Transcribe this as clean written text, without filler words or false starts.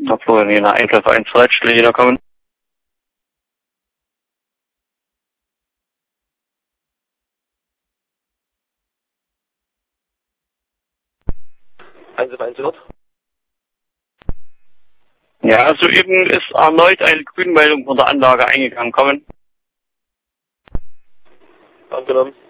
Obwohl, in einer Einkäufe 1 Leitstelle jeder kommen. Ja, soeben ist erneut eine Grünmeldung von der Anlage eingegangen. Kommen. Angenommen.